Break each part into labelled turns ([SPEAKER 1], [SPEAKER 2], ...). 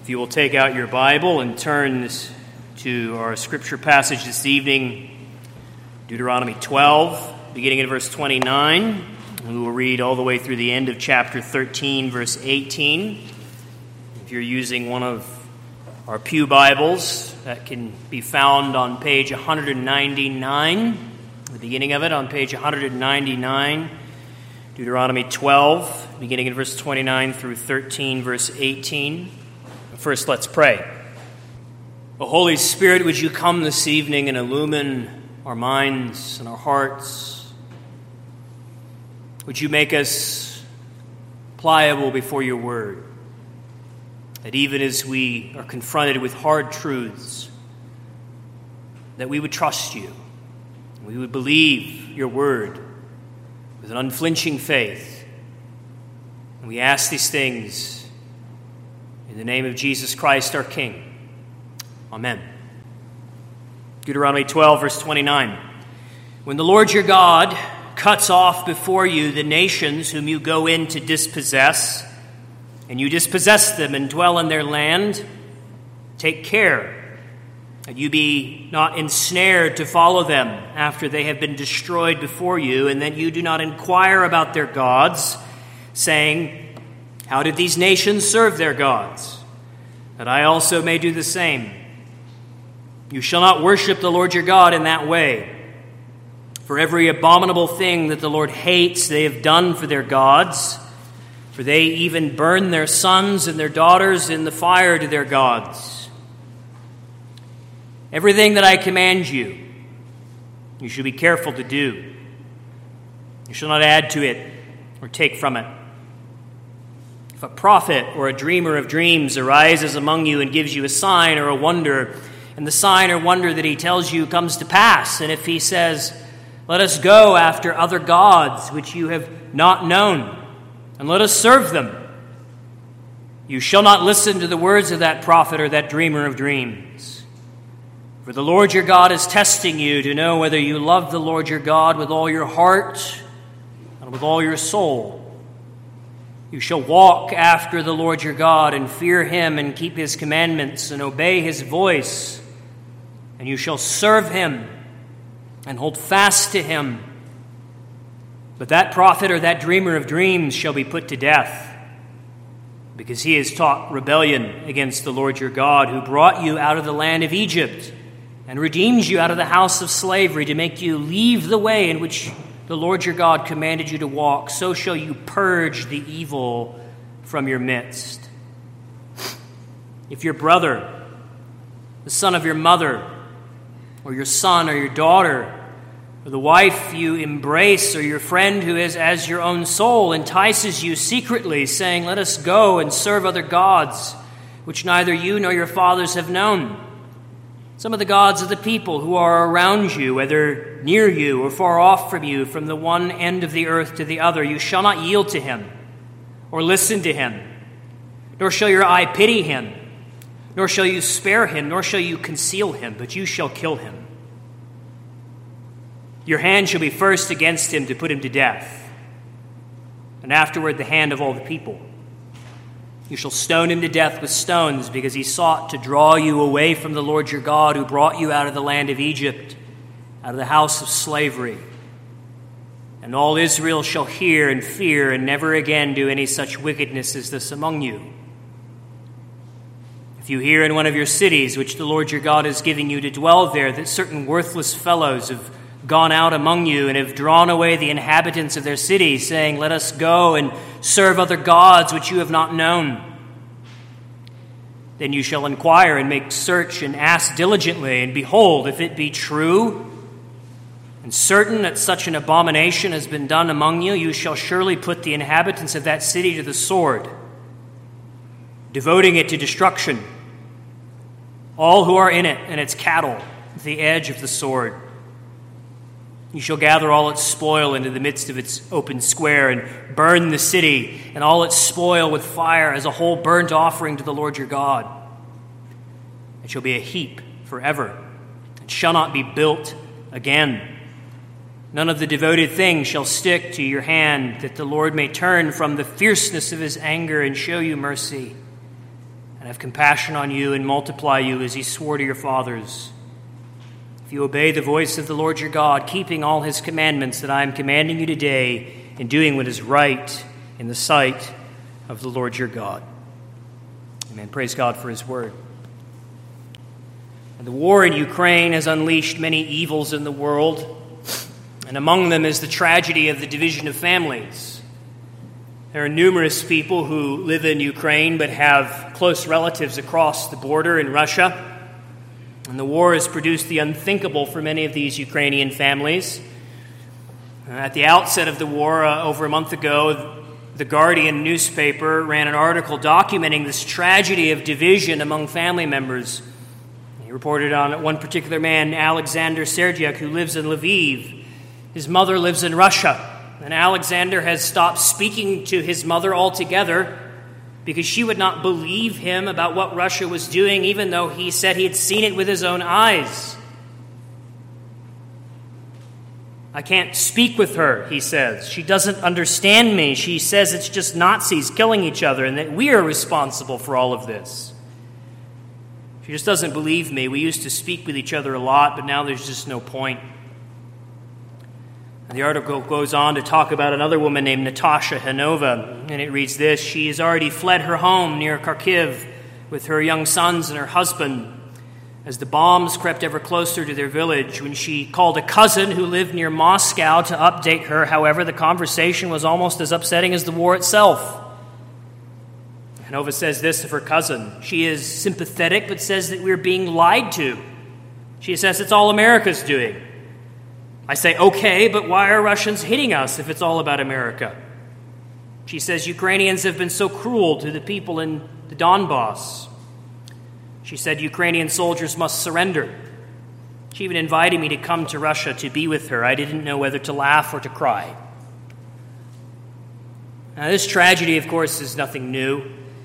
[SPEAKER 1] If you will take out your Bible and turn to our scripture passage this evening, Deuteronomy 12, beginning at verse 29. We will read all the way through the end of chapter 13, verse 18. If you're using one of our pew Bibles, that can be found on page 199, the beginning of it on page 199, Deuteronomy 12, beginning at verse 29 through 13, verse 18. First, let's pray. O Holy Spirit, would you come this evening and illumine our minds and our hearts? Would you make us pliable before your word? That even as we are confronted with hard truths, that we would trust you. We would believe your word with an unflinching faith. And we ask these things in the name of Jesus Christ, our King. Amen. Deuteronomy 12, verse 29. When the Lord your God cuts off before you the nations whom you go in to dispossess, and you dispossess them and dwell in their land, take care that you be not ensnared to follow them after they have been destroyed before you, and that you do not inquire about their gods, saying, how did these nations serve their gods? That I also may do the same. You shall not worship the Lord your God in that way. For every abominable thing that the Lord hates they have done for their gods, for they even burn their sons and their daughters in the fire to their gods. Everything that I command you, you should be careful to do. You shall not add to it or take from it. If a prophet or a dreamer of dreams arises among you and gives you a sign or a wonder, and the sign or wonder that he tells you comes to pass, and if he says, let us go after other gods which you have not known, and let us serve them, you shall not listen to the words of that prophet or that dreamer of dreams. For the Lord your God is testing you to know whether you love the Lord your God with all your heart and with all your soul. You shall walk after the Lord your God and fear him and keep his commandments and obey his voice. And you shall serve him and hold fast to him. But that prophet or that dreamer of dreams shall be put to death, because he has taught rebellion against the Lord your God, who brought you out of the land of Egypt and redeemed you out of the house of slavery, to make you leave the way in which the Lord your God commanded you to walk. So shall you purge the evil from your midst. If your brother, the son of your mother, or your son or your daughter, or the wife you embrace, or your friend who is as your own soul, entices you secretly, saying, let us go and serve other gods, which neither you nor your fathers have known, some of the gods of the people who are around you, whether near you or far off from you, from the one end of the earth to the other, you shall not yield to him or listen to him, nor shall your eye pity him, nor shall you spare him, nor shall you conceal him, but you shall kill him. Your hand shall be first against him to put him to death, and afterward the hand of all the people. You shall stone him to death with stones, because he sought to draw you away from the Lord your God, who brought you out of the land of Egypt, out of the house of slavery. And all Israel shall hear and fear, and never again do any such wickedness as this among you. If you hear in one of your cities, which the Lord your God is giving you to dwell there, that certain worthless fellows have gone out among you and have drawn away the inhabitants of their cities, saying, let us go and serve other gods which you have not known, then you shall inquire and make search and ask diligently, and behold, if it be true and certain that such an abomination has been done among you, you shall surely put the inhabitants of that city to the sword, devoting it to destruction, all who are in it and its cattle with the edge of the sword. You shall gather all its spoil into the midst of its open square, and burn the city and all its spoil with fire as a whole burnt offering to the Lord your God. It shall be a heap forever. It shall not be built again. None of the devoted things shall stick to your hand, that the Lord may turn from the fierceness of his anger and show you mercy, and have compassion on you and multiply you as he swore to your fathers. If you obey the voice of the Lord your God, keeping all his commandments that I am commanding you today, and doing what is right in the sight of the Lord your God. Amen. Praise God for his word. And the war in Ukraine has unleashed many evils in the world, and among them is the tragedy of the division of families. There are numerous people who live in Ukraine but have close relatives across the border in Russia. And the war has produced the unthinkable for many of these Ukrainian families. At the outset of the war, over a month ago, the Guardian newspaper ran an article documenting this tragedy of division among family members. He reported on one particular man, Alexander Serdyuk, who lives in Lviv. His mother lives in Russia, and Alexander has stopped speaking to his mother altogether because she would not believe him about what Russia was doing, even though he said he had seen it with his own eyes. I can't speak with her, he says. She doesn't understand me. She says it's just Nazis killing each other and that we are responsible for all of this. She just doesn't believe me. We used to speak with each other a lot, but now there's just no point. And the article goes on to talk about another woman named Natasha Hanova, and it reads this: she has already fled her home near Kharkiv with her young sons and her husband as the bombs crept ever closer to their village. When she called a cousin who lived near Moscow to update her, however, the conversation was almost as upsetting as the war itself. Hanova says this of her cousin. She is sympathetic, but says that we're being lied to. She says it's all America's doing. I say, okay, but why are Russians hitting us if it's all about America? She says Ukrainians have been so cruel to the people in the Donbass. She said Ukrainian soldiers must surrender. She even invited me to come to Russia to be with her. I didn't know whether to laugh or to cry. Now, this tragedy, of course, is nothing new.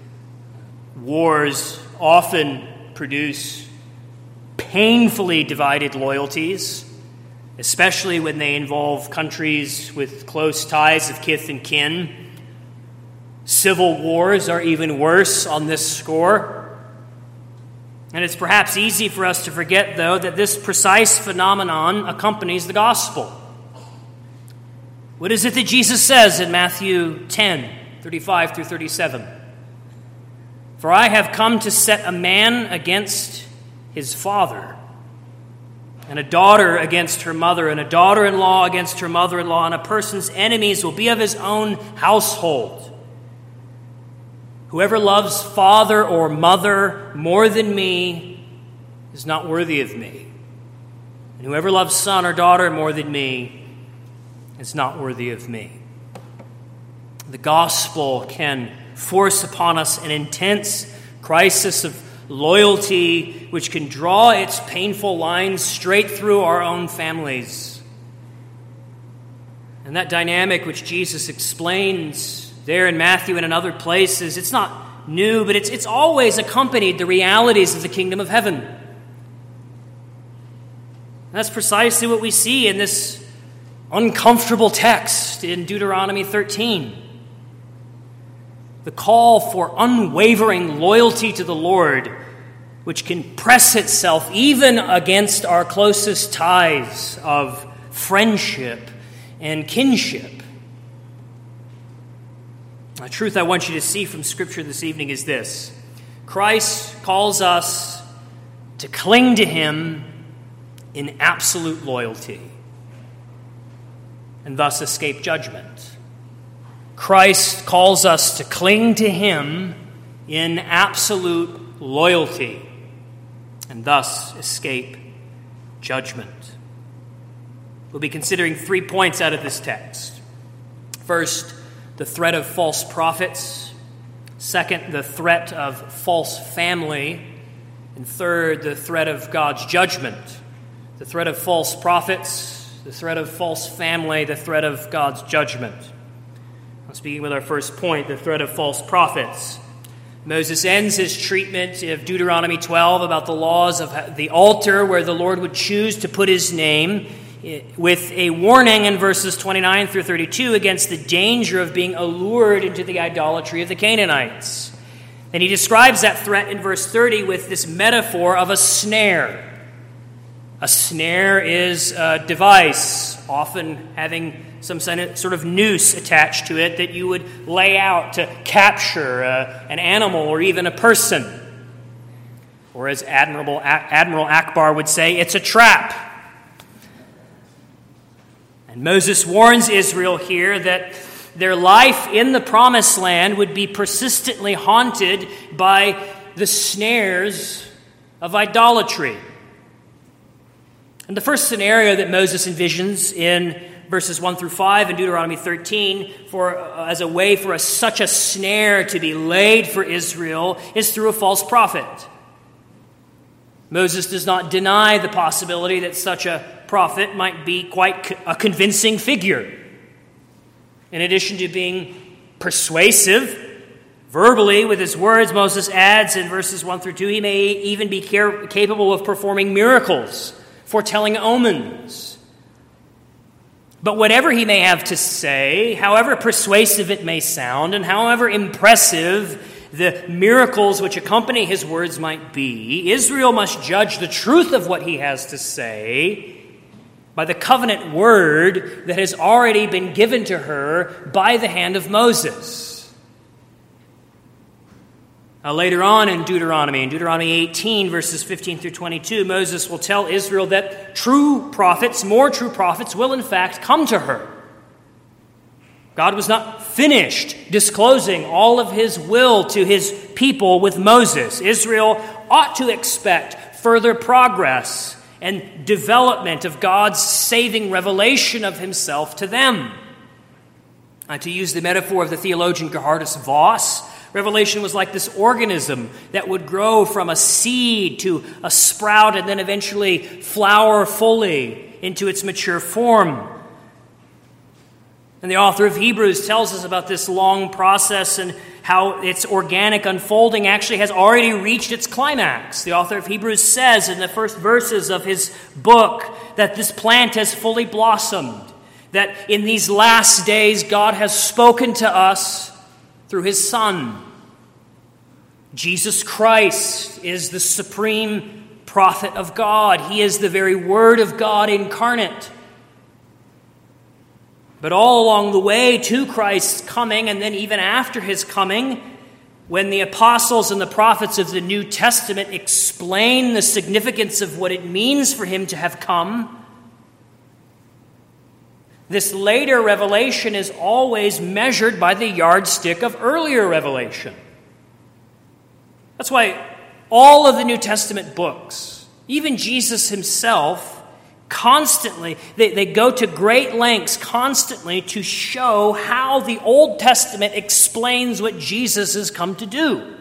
[SPEAKER 1] Wars often produce painfully divided loyalties, especially when they involve countries with close ties of kith and kin. Civil wars are even worse on this score. And it's perhaps easy for us to forget, though, that this precise phenomenon accompanies the gospel. What is it that Jesus says in Matthew 10, 35 through 37? For I have come to set a man against his father, and a daughter against her mother, and a daughter-in-law against her mother-in-law, and a person's enemies will be of his own household. Whoever loves father or mother more than me is not worthy of me. And whoever loves son or daughter more than me is not worthy of me. The gospel can force upon us an intense crisis of loyalty which can draw its painful lines straight through our own families. And that dynamic which Jesus explains there in Matthew and in other places, it's not new, but it's always accompanied the realities of the kingdom of heaven. And that's precisely what we see in this uncomfortable text in Deuteronomy 13. The call for unwavering loyalty to the Lord, which can press itself even against our closest ties of friendship and kinship. The truth I want you to see from Scripture this evening is this: Christ calls us to cling to Him in absolute loyalty and thus escape judgment. Christ calls us to cling to Him in absolute loyalty and thus escape judgment. We'll be considering 3 points out of this text. First, the threat of false prophets. Second, the threat of false family. And third, the threat of God's judgment. The threat of false prophets, the threat of false family, the threat of God's judgment. Speaking with our first point, the threat of false prophets. Moses ends his treatment of Deuteronomy 12 about the laws of the altar where the Lord would choose to put His name, with a warning in verses 29 through 32 against the danger of being allured into the idolatry of the Canaanites. And he describes that threat in verse 30 with this metaphor of a snare. A snare is a device, often having some sort of noose attached to it that you would lay out to capture an animal or even a person. Or as Admiral Akbar would say, it's a trap. And Moses warns Israel here that their life in the promised land would be persistently haunted by the snares of idolatry. And the first scenario that Moses envisions in verses 1 through 5 in Deuteronomy 13 as a way for such a snare to be laid for Israel is through a false prophet. Moses does not deny the possibility that such a prophet might be quite a convincing figure. In addition to being persuasive verbally with his words, Moses adds in verses 1 through 2, he may even be capable of performing miracles, foretelling omens. But whatever he may have to say, however persuasive it may sound, and however impressive the miracles which accompany his words might be, Israel must judge the truth of what he has to say by the covenant word that has already been given to her by the hand of Moses. Now, later on in Deuteronomy 18, verses 15 through 22, Moses will tell Israel that more true prophets will in fact come to her. God was not finished disclosing all of his will to his people with Moses. Israel ought to expect further progress and development of God's saving revelation of himself to them. To use the metaphor of the theologian Gerhardus Voss, revelation was like this organism that would grow from a seed to a sprout and then eventually flower fully into its mature form. And the author of Hebrews tells us about this long process and how its organic unfolding actually has already reached its climax. The author of Hebrews says in the first verses of his book that this plant has fully blossomed, that in these last days God has spoken to us through his Son. Jesus Christ is the supreme prophet of God. He is the very Word of God incarnate. But all along the way to Christ's coming, and then even after his coming, when the apostles and the prophets of the New Testament explain the significance of what it means for him to have come, this later revelation is always measured by the yardstick of earlier revelation. That's why all of the New Testament books, even Jesus himself, constantly, they go to great lengths constantly to show how the Old Testament explains what Jesus has come to do.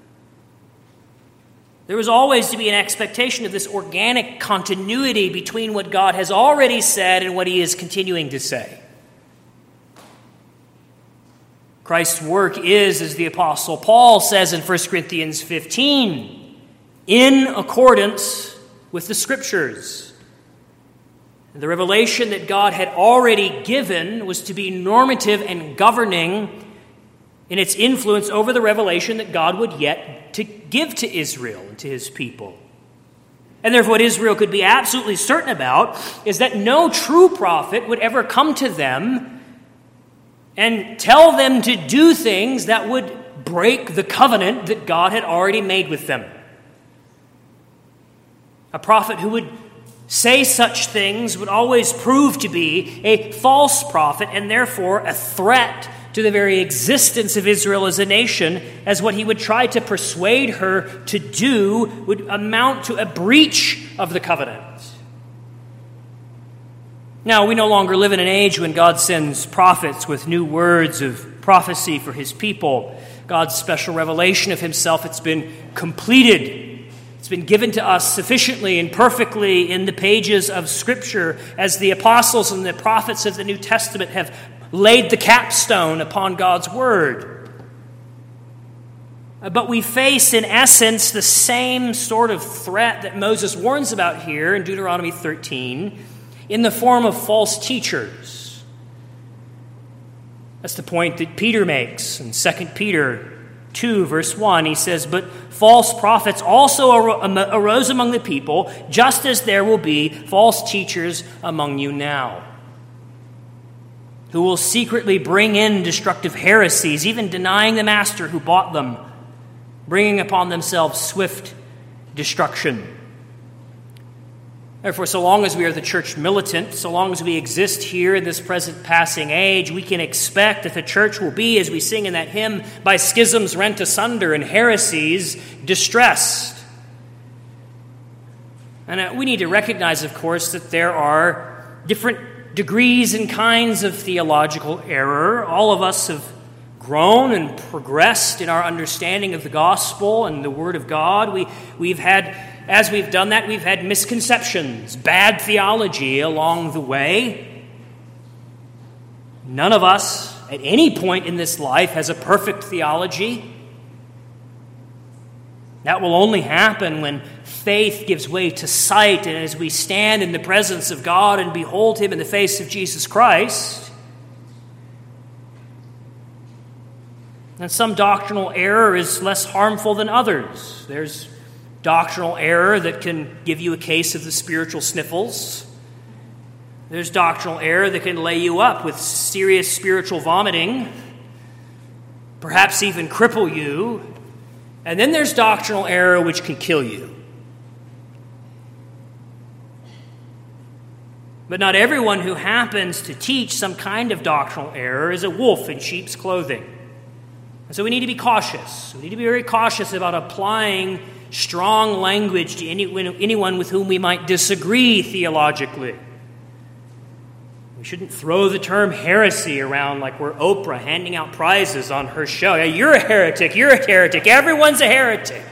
[SPEAKER 1] There was always to be an expectation of this organic continuity between what God has already said and what he is continuing to say. Christ's work is, as the Apostle Paul says in 1 Corinthians 15, in accordance with the Scriptures. The revelation that God had already given was to be normative and governing in its influence over the revelation that God would yet to give to Israel and to his people. And therefore what Israel could be absolutely certain about is that no true prophet would ever come to them and tell them to do things that would break the covenant that God had already made with them. A prophet who would say such things would always prove to be a false prophet and therefore a threat to the very existence of Israel as a nation, as what he would try to persuade her to do would amount to a breach of the covenant. Now, we no longer live in an age when God sends prophets with new words of prophecy for his people. God's special revelation of himself, it's been completed. It's been given to us sufficiently and perfectly in the pages of Scripture as the apostles and the prophets of the New Testament have laid the capstone upon God's Word. But we face, in essence, the same sort of threat that Moses warns about here in Deuteronomy 13 in the form of false teachers. That's the point that Peter makes in 2 Peter 2, verse 1, he says, "But false prophets also arose among the people, just as there will be false teachers among you now, who will secretly bring in destructive heresies, even denying the master who bought them, bringing upon themselves swift destruction." Therefore, so long as we are the church militant, so long as we exist here in this present passing age, we can expect that the church will be, as we sing in that hymn, by schisms rent asunder and heresies distressed. And we need to recognize, of course, that there are different degrees and kinds of theological error. All of us have grown and progressed in our understanding of the gospel and the Word of God. We've had, as we've done that, we've had misconceptions, bad theology along the way. None of us at any point in this life has a perfect theology. That will only happen when faith gives way to sight, and as we stand in the presence of God and behold Him in the face of Jesus Christ. And some doctrinal error is less harmful than others. There's doctrinal error that can give you a case of the spiritual sniffles. There's doctrinal error that can lay you up with serious spiritual vomiting, perhaps even cripple you. And then there's doctrinal error which can kill you. But not everyone who happens to teach some kind of doctrinal error is a wolf in sheep's clothing. And so we need to be cautious. We need to be very cautious about applying strong language to anyone with whom we might disagree theologically. We shouldn't throw the term heresy around like we're Oprah handing out prizes on her show. Yeah, you're a heretic, everyone's a heretic.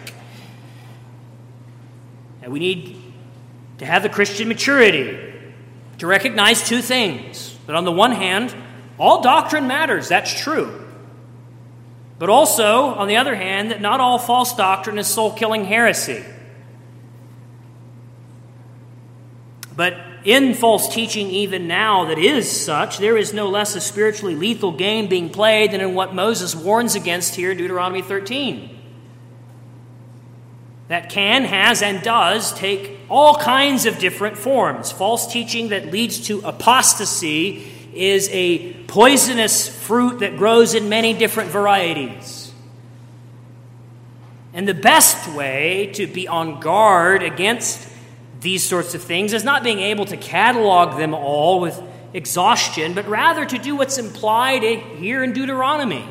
[SPEAKER 1] And we need to have the Christian maturity to recognize two things. That on the one hand, all doctrine matters, that's true. But also, on the other hand, that not all false doctrine is soul-killing heresy. But in false teaching even now that is such, there is no less a spiritually lethal game being played than in what Moses warns against here in Deuteronomy 13. That can, has, and does take all kinds of different forms. False teaching that leads to apostasy is a poisonous fruit that grows in many different varieties. And the best way to be on guard against these sorts of things is not being able to catalog them all with exhaustion, but rather to do what's implied here in Deuteronomy.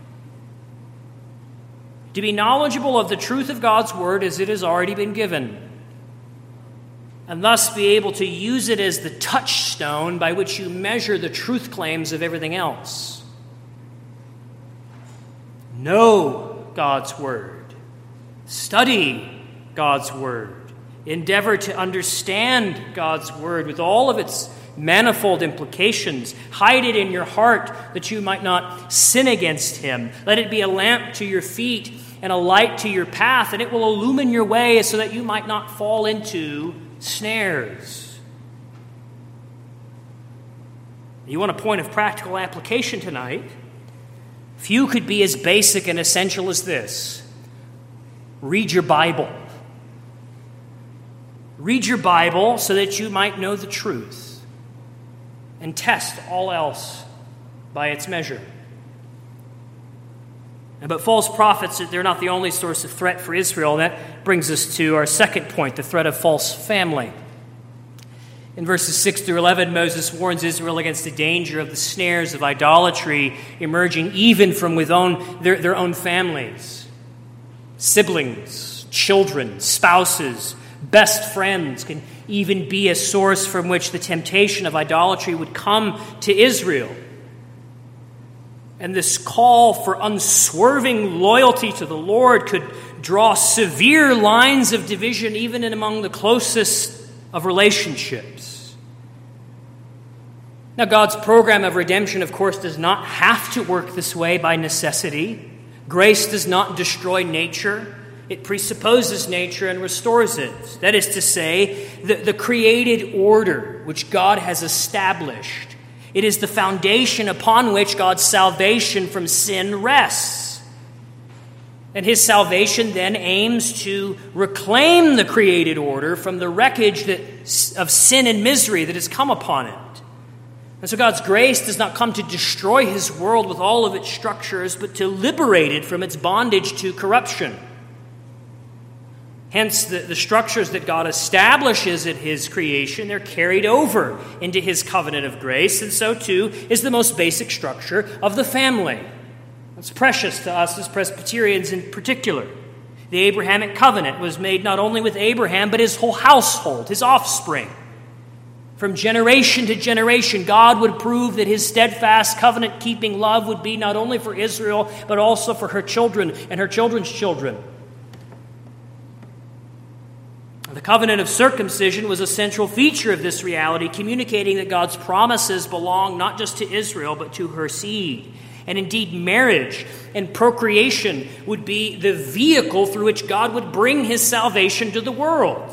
[SPEAKER 1] To be knowledgeable of the truth of God's word as it has already been given, and thus be able to use it as the touchstone by which you measure the truth claims of everything else. Know God's word. Study God's word. Endeavor to understand God's word with all of its manifold implications. Hide it in your heart that you might not sin against Him. Let it be a lamp to your feet and a light to your path, and it will illumine your way so that you might not fall into snares. You want a point of practical application tonight? Few could be as basic and essential as this. Read your Bible. Read your Bible so that you might know the truth and test all else by its measure. But false prophets, they're not the only source of threat for Israel. That brings us to our second point, the threat of false family. In verses 6 through 11, Moses warns Israel against the danger of the snares of idolatry emerging even from within their own families. Siblings, children, spouses, best friends can even be a source from which the temptation of idolatry would come to Israel. And this call for unswerving loyalty to the Lord could draw severe lines of division even in among the closest of relationships. Now, God's program of redemption, of course, does not have to work this way by necessity. Grace does not destroy nature. It presupposes nature and restores it. That is to say, the created order which God has established. It is the foundation upon which God's salvation from sin rests. And his salvation then aims to reclaim the created order from the wreckage of sin and misery that has come upon it. And so God's grace does not come to destroy his world with all of its structures, but to liberate it from its bondage to corruption. Hence, the structures that God establishes at his creation, they're carried over into his covenant of grace, and so too is the most basic structure of the family. It's precious to us as Presbyterians in particular. The Abrahamic covenant was made not only with Abraham, but his whole household, his offspring. From generation to generation, God would prove that his steadfast covenant-keeping love would be not only for Israel, but also for her children and her children's children. The covenant of circumcision was a central feature of this reality, communicating that God's promises belong not just to Israel, but to her seed. And indeed, marriage and procreation would be the vehicle through which God would bring his salvation to the world.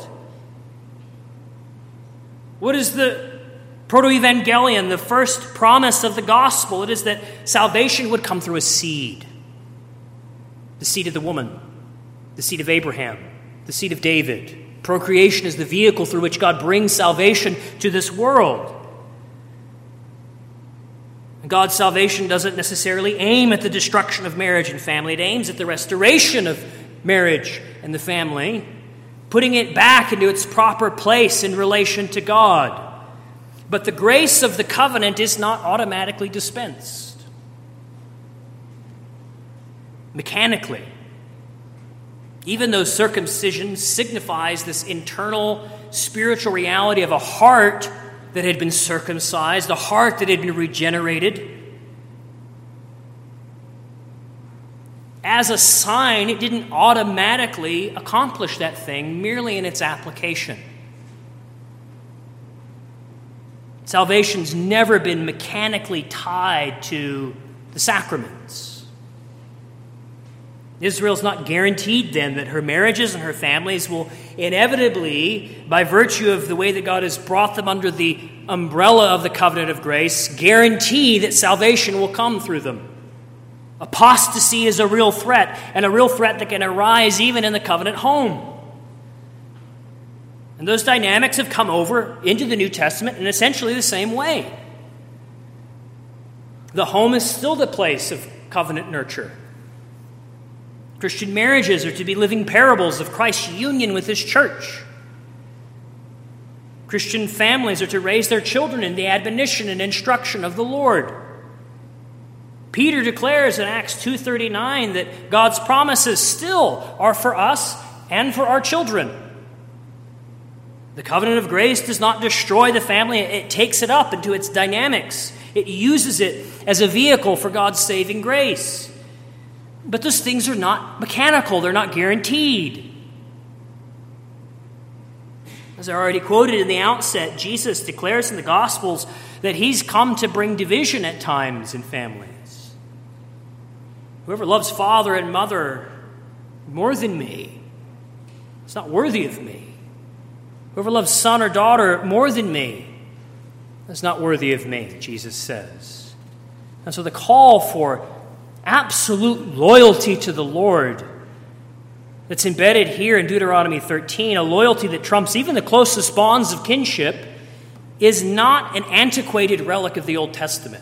[SPEAKER 1] What is the proto-evangelion, the first promise of the gospel? It is that salvation would come through a seed. The seed of the woman, the seed of Abraham, the seed of David. Procreation is the vehicle through which God brings salvation to this world. God's salvation doesn't necessarily aim at the destruction of marriage and family. It aims at the restoration of marriage and the family, putting it back into its proper place in relation to God. But the grace of the covenant is not automatically dispensed. Mechanically. Even though circumcision signifies this internal spiritual reality of a heart that had been circumcised, a heart that had been regenerated, as a sign, it didn't automatically accomplish that thing merely in its application. Salvation's never been mechanically tied to the sacraments. Israel's not guaranteed then that her marriages and her families will inevitably, by virtue of the way that God has brought them under the umbrella of the covenant of grace, guarantee that salvation will come through them. Apostasy is a real threat, and a real threat that can arise even in the covenant home. And those dynamics have come over into the New Testament in essentially the same way. The home is still the place of covenant nurture. Christian marriages are to be living parables of Christ's union with his church. Christian families are to raise their children in the admonition and instruction of the Lord. Peter declares in Acts 2:39 that God's promises still are for us and for our children. The covenant of grace does not destroy the family. It takes it up into its dynamics. It uses it as a vehicle for God's saving grace. But those things are not mechanical. They're not guaranteed. As I already quoted in the outset, Jesus declares in the Gospels that he's come to bring division at times in families. Whoever loves father and mother more than me is not worthy of me. Whoever loves son or daughter more than me is not worthy of me, Jesus says. And so the call for absolute loyalty to the Lord that's embedded here in Deuteronomy 13, a loyalty that trumps even the closest bonds of kinship, is not an antiquated relic of the Old Testament.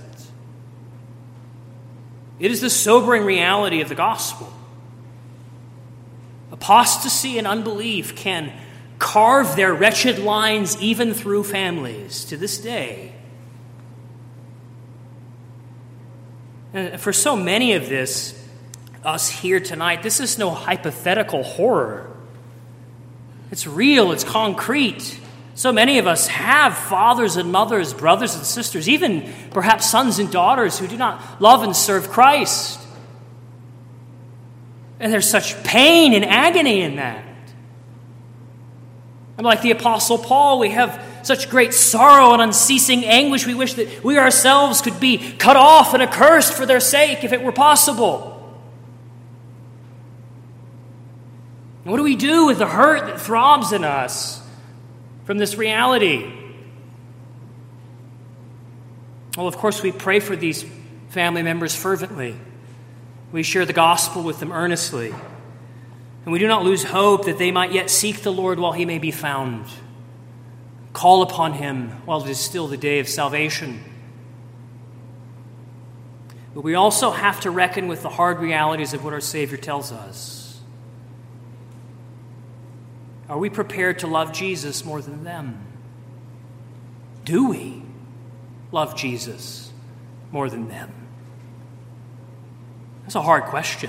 [SPEAKER 1] It is the sobering reality of the gospel. Apostasy and unbelief can carve their wretched lines even through families to this day. And for so many of us here tonight, this is no hypothetical horror. It's real, it's concrete. So many of us have fathers and mothers, brothers and sisters, even perhaps sons and daughters who do not love and serve Christ. And there's such pain and agony in that. And like the Apostle Paul, we have such great sorrow and unceasing anguish. We wish that we ourselves could be cut off and accursed for their sake if it were possible. And what do we do with the hurt that throbs in us from this reality? Well, of course, we pray for these family members fervently. We share the gospel with them earnestly. And we do not lose hope that they might yet seek the Lord while he may be found. Call upon him while it is still the day of salvation. But we also have to reckon with the hard realities of what our Savior tells us. Are we prepared to love Jesus more than them? Do we love Jesus more than them? That's a hard question.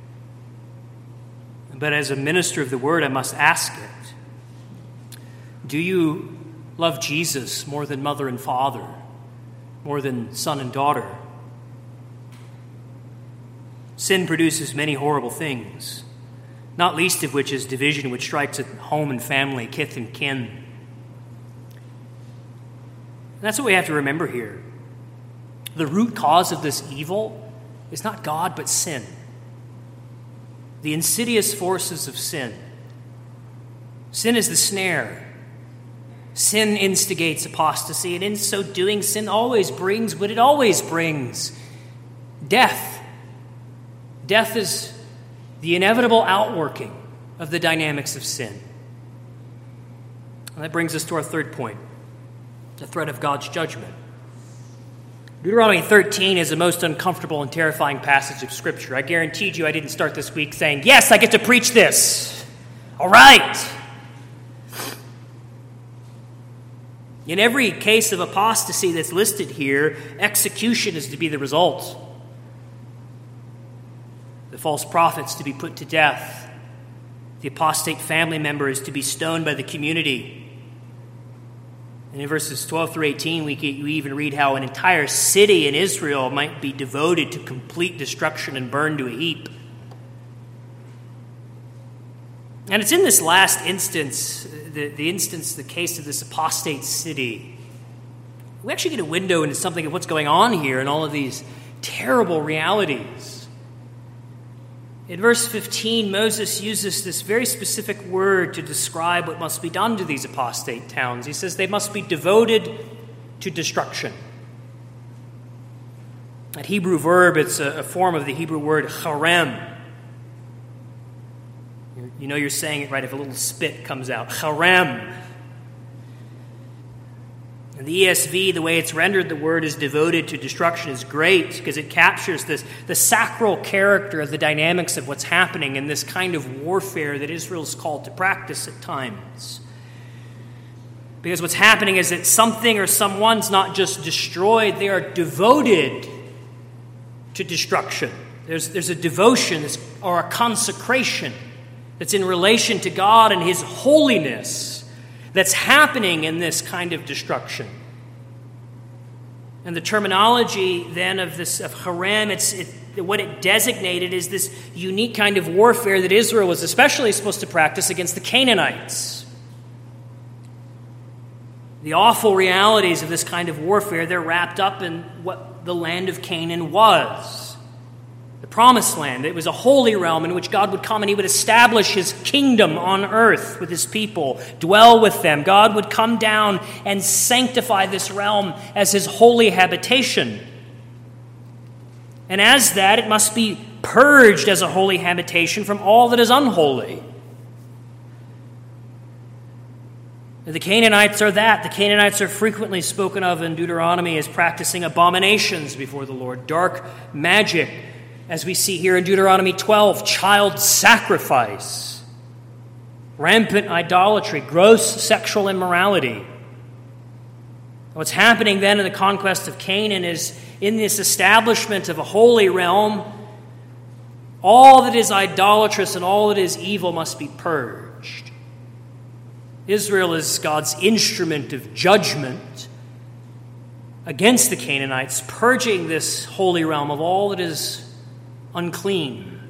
[SPEAKER 1] But as a minister of the word, I must ask it. Do you love Jesus more than mother and father, more than son and daughter? Sin produces many horrible things, not least of which is division, which strikes at home and family, kith and kin. And that's what we have to remember here. The root cause of this evil is not God, but sin. The insidious forces of sin. Sin is the snare. Sin instigates apostasy, and in so doing, sin always brings what it always brings: death. Death is the inevitable outworking of the dynamics of sin. And that brings us to our third point, the threat of God's judgment. Deuteronomy 13 is the most uncomfortable and terrifying passage of Scripture. I guaranteed you I didn't start this week saying, yes, I get to preach this. All right. In every case of apostasy that's listed here, execution is to be the result. The false prophet's to be put to death. The apostate family member is to be stoned by the community. And in verses 12 through 18, we even read how an entire city in Israel might be devoted to complete destruction and burned to a heap. And it's in this last instance, the case of this apostate city, we actually get a window into something of what's going on here and all of these terrible realities. In verse 15, Moses uses this very specific word to describe what must be done to these apostate towns. He says they must be devoted to destruction. That Hebrew verb, it's a form of the Hebrew word charem. You know you're saying it right if a little spit comes out. Charem. In the ESV, the way it's rendered, the word is devoted to destruction is great because it captures the sacral character of the dynamics of what's happening in this kind of warfare that Israel's called to practice at times. Because what's happening is that something or someone's not just destroyed, they are devoted to destruction. There's a devotion or a consecration that's in relation to God and His holiness that's happening in this kind of destruction. And the terminology then of harem, what it designated is this unique kind of warfare that Israel was especially supposed to practice against the Canaanites. The awful realities of this kind of warfare, they're wrapped up in what the land of Canaan was. The promised land. It was a holy realm in which God would come and He would establish His kingdom on earth with His people, dwell with them. God would come down and sanctify this realm as His holy habitation. And as that, it must be purged as a holy habitation from all that is unholy. The Canaanites are that. The Canaanites are frequently spoken of in Deuteronomy as practicing abominations before the Lord, dark magic. As we see here in Deuteronomy 12, child sacrifice, rampant idolatry, gross sexual immorality. What's happening then in the conquest of Canaan is in this establishment of a holy realm, all that is idolatrous and all that is evil must be purged. Israel is God's instrument of judgment against the Canaanites, purging this holy realm of all that is unclean.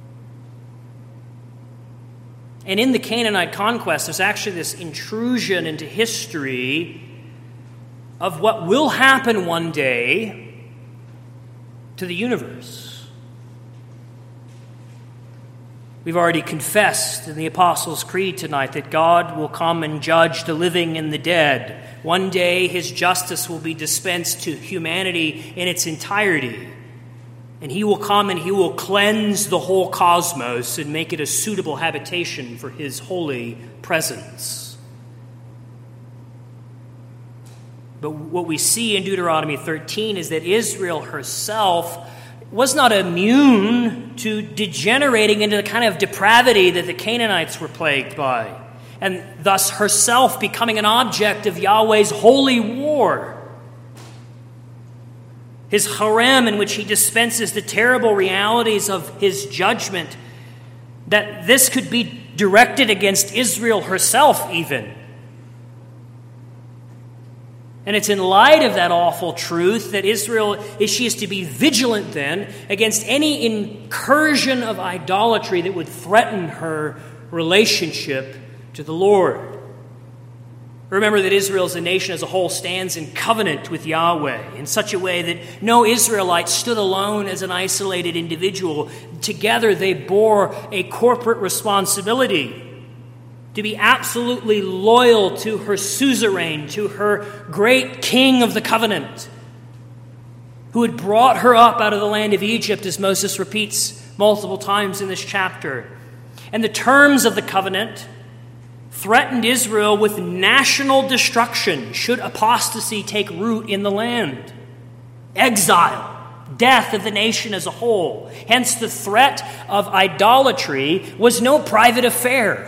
[SPEAKER 1] And in the Canaanite conquest, there's actually this intrusion into history of what will happen one day to the universe. We've already confessed in the Apostles' Creed tonight that God will come and judge the living and the dead. One day His justice will be dispensed to humanity in its entirety. And he will come and he will cleanse the whole cosmos and make it a suitable habitation for his holy presence. But what we see in Deuteronomy 13 is that Israel herself was not immune to degenerating into the kind of depravity that the Canaanites were plagued by, and thus herself becoming an object of Yahweh's holy war. His harem, in which he dispenses the terrible realities of his judgment, that this could be directed against Israel herself even. And it's in light of that awful truth that she is to be vigilant then against any incursion of idolatry that would threaten her relationship to the Lord. Remember that Israel as a nation as a whole stands in covenant with Yahweh in such a way that no Israelite stood alone as an isolated individual. Together they bore a corporate responsibility to be absolutely loyal to her suzerain, to her great king of the covenant, who had brought her up out of the land of Egypt, as Moses repeats multiple times in this chapter. And the terms of the covenant threatened Israel with national destruction should apostasy take root in the land. Exile, death of the nation as a whole. Hence, the threat of idolatry was no private affair.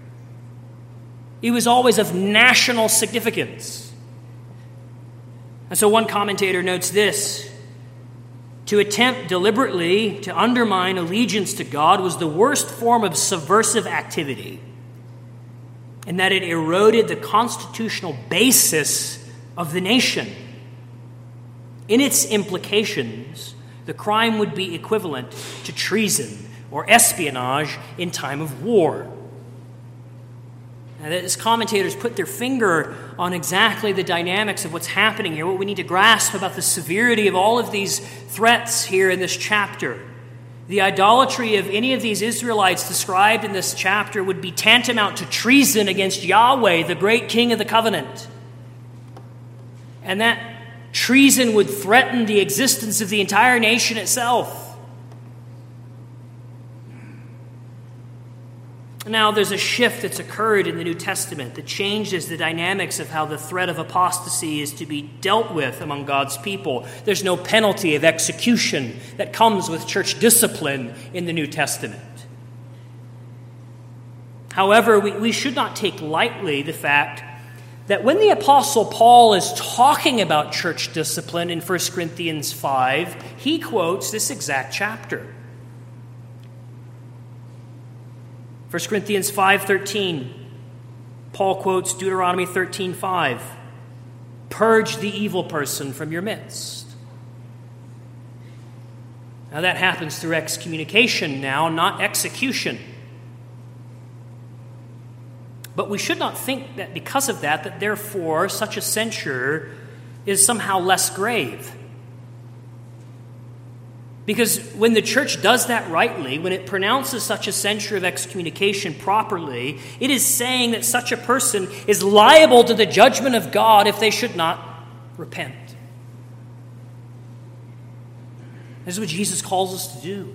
[SPEAKER 1] It was always of national significance. And so one commentator notes this: to attempt deliberately to undermine allegiance to God was the worst form of subversive activity, in that it eroded the constitutional basis of the nation. In its implications, the crime would be equivalent to treason or espionage in time of war. Now, as commentators put their finger on exactly the dynamics of what's happening here, what we need to grasp about the severity of all of these threats here in this chapter. The idolatry of any of these Israelites described in this chapter would be tantamount to treason against Yahweh, the great king of the covenant. And that treason would threaten the existence of the entire nation itself. Now, there's a shift that's occurred in the New Testament that changes the dynamics of how the threat of apostasy is to be dealt with among God's people. There's no penalty of execution that comes with church discipline in the New Testament. However, we should not take lightly the fact that when the Apostle Paul is talking about church discipline in 1 Corinthians 5, he quotes this exact chapter. 1 Corinthians 5:13, Paul quotes Deuteronomy 13:5. Purge the evil person from your midst. Now that happens through excommunication now, not execution. But we should not think that because of that therefore such a censure is somehow less grave. Because when the church does that rightly, when it pronounces such a censure of excommunication properly, it is saying that such a person is liable to the judgment of God if they should not repent. This is what Jesus calls us to do.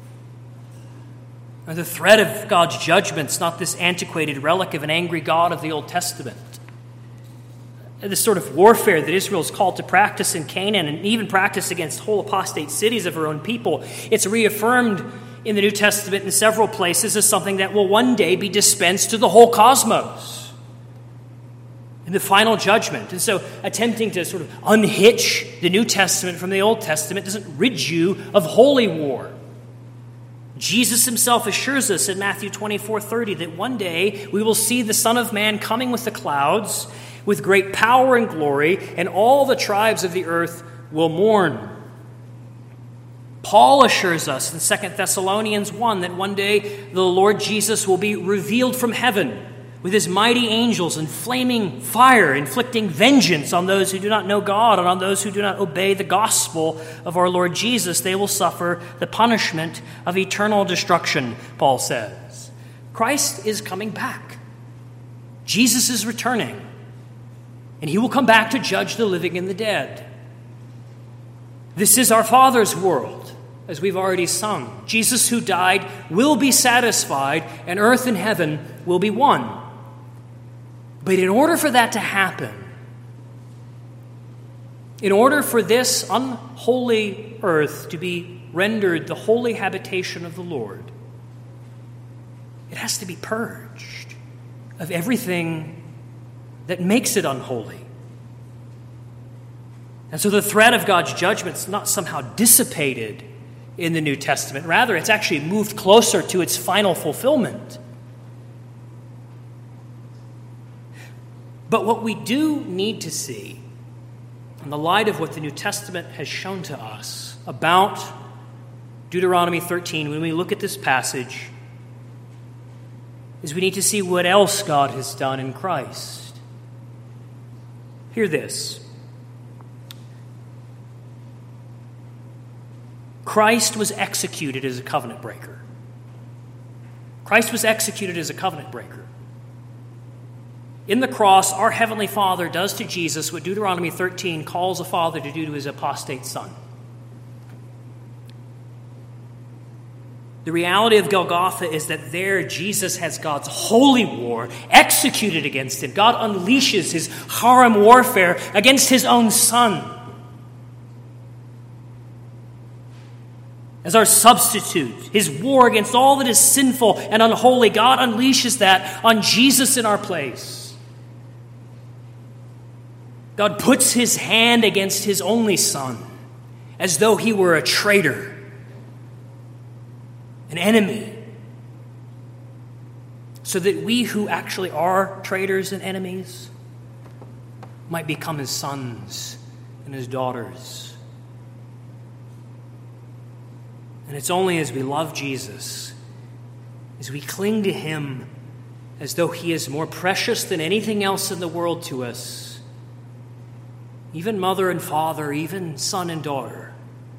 [SPEAKER 1] And the threat of God's judgment is not this antiquated relic of an angry God of the Old Testament. This sort of warfare that Israel is called to practice in Canaan and even practice against whole apostate cities of her own people, it's reaffirmed in the New Testament in several places as something that will one day be dispensed to the whole cosmos in the final judgment. And so attempting to sort of unhitch the New Testament from the Old Testament doesn't rid you of holy war. Jesus himself assures us in Matthew 24:30 that one day we will see the Son of Man coming with the clouds with great power and glory, and all the tribes of the earth will mourn. Paul assures us in 2 Thessalonians 1 that one day the Lord Jesus will be revealed from heaven with his mighty angels in flaming fire, inflicting vengeance on those who do not know God and on those who do not obey the gospel of our Lord Jesus. They will suffer the punishment of eternal destruction, Paul says. Christ is coming back. Jesus is returning. And he will come back to judge the living and the dead. This is our Father's world. as we've already sung. Jesus who died will be satisfied, and earth and heaven will be one. But in order for that to happen, in order for this unholy earth to be rendered the holy habitation of the Lord, it has to be purged of everything that makes it unholy. And so the threat of God's judgment is not somehow dissipated in the New Testament. Rather, it's actually moved closer to its final fulfillment. But what we do need to see, in the light of what the New Testament has shown to us about Deuteronomy 13, when we look at this passage, is we need to see what else God has done in Christ. Hear this. Christ was executed as a covenant breaker. Christ was executed as a covenant breaker. In the cross, our Heavenly Father does to Jesus what Deuteronomy 13 calls a father to do to his apostate son. The reality of Golgotha is that there Jesus has God's holy war executed against him. God unleashes his harem warfare against his own son. As our substitute, his war against all that is sinful and unholy, God unleashes that on Jesus in our place. God puts his hand against his only son as though he were a traitor, an enemy, so that we who actually are traitors and enemies might become his sons and his daughters. And it's only as we love Jesus, as we cling to him as though he is more precious than anything else in the world to us, even mother and father, even son and daughter,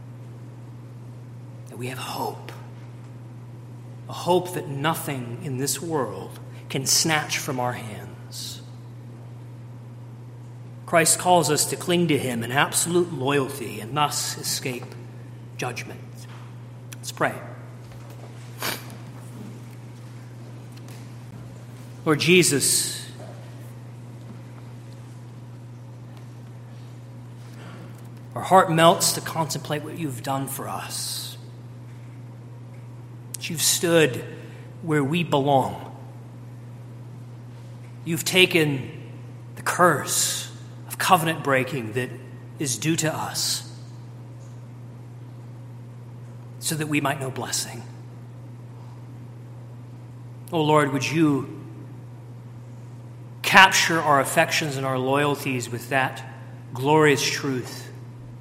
[SPEAKER 1] that we have hope. A hope that nothing in this world can snatch from our hands. Christ calls us to cling to him in absolute loyalty and thus escape judgment. Let's pray. Lord Jesus, our heart melts to contemplate what you've done for us. That you've stood where we belong. You've taken the curse of covenant breaking that is due to us, so that we might know blessing. Oh Lord, would you capture our affections and our loyalties with that glorious truth,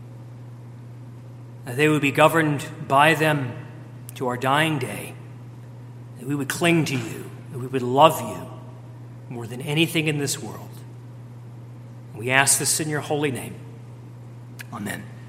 [SPEAKER 1] that they would be governed by them to our dying day, that we would cling to you, that we would love you more than anything in this world. We ask this in your holy name. Amen.